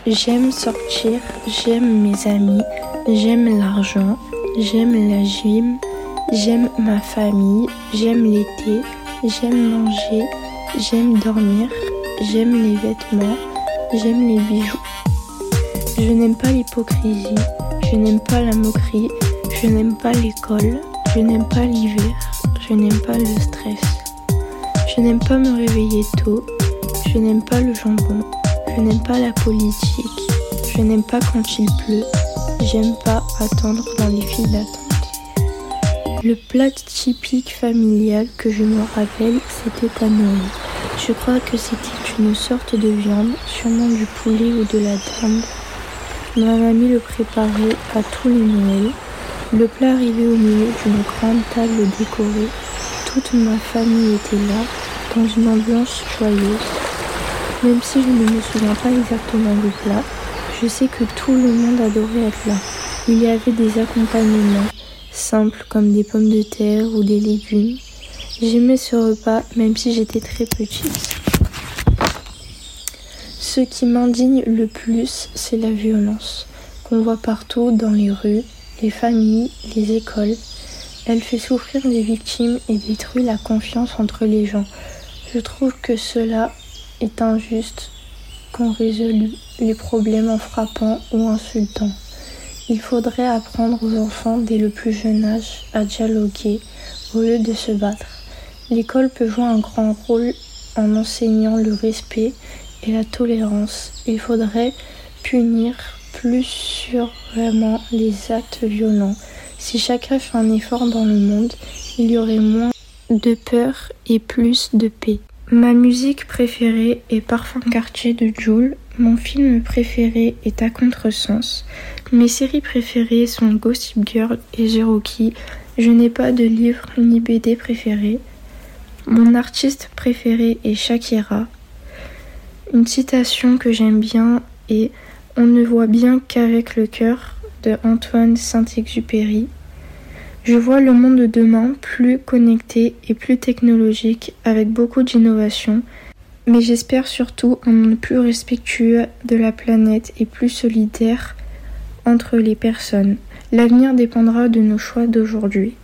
J'aime sortir, j'aime mes amis, j'aime l'argent, j'aime la gym, j'aime ma famille, j'aime l'été, j'aime manger, j'aime dormir, j'aime les vêtements, j'aime les bijoux. Je n'aime pas l'hypocrisie, je n'aime pas la moquerie, je n'aime pas l'école, je n'aime pas l'hiver, je n'aime pas le stress. Je n'aime pas me réveiller tôt, je n'aime pas le jambon, je n'aime pas la politique, je n'aime pas quand il pleut, j'aime pas attendre dans les files d'attente. Le plat typique familial que je me rappelle, c'était à Noël. Je crois que c'était une sorte de viande, sûrement du poulet ou de la dinde. Ma mamie le préparait à tous les Noëls. Le plat arrivait au milieu d'une grande table décorée. Toute ma famille était là, dans une ambiance joyeuse. Même si je ne me souviens pas exactement du plat, je sais que tout le monde adorait être là. Il y avait des accompagnements simples comme des pommes de terre ou des légumes. J'aimais ce repas même si j'étais très petite. Ce qui m'indigne le plus, c'est la violence qu'on voit partout dans les rues, les familles, les écoles. Elle fait souffrir les victimes et détruit la confiance entre les gens. Je trouve que cela est injuste qu'on résolue les problèmes en frappant ou insultant. Il faudrait apprendre aux enfants dès le plus jeune âge à dialoguer au lieu de se battre. L'école peut jouer un grand rôle en enseignant le respect et la tolérance. Il faudrait punir plus sûrement les actes violents. Si chacun fait un effort dans le monde, il y aurait moins de peur et plus de paix. Ma musique préférée est Parfum Quartier de Jul. Mon film préféré est À Contresens. Mes séries préférées sont Gossip Girl et Cherokee. Je n'ai pas de livre ni BD préféré. Mon artiste préféré est Shakira. Une citation que j'aime bien est « On ne voit bien qu'avec le cœur » de Antoine Saint-Exupéry. Je vois le monde de demain plus connecté et plus technologique avec beaucoup d'innovation, mais j'espère surtout un monde plus respectueux de la planète et plus solidaire entre les personnes. L'avenir dépendra de nos choix d'aujourd'hui.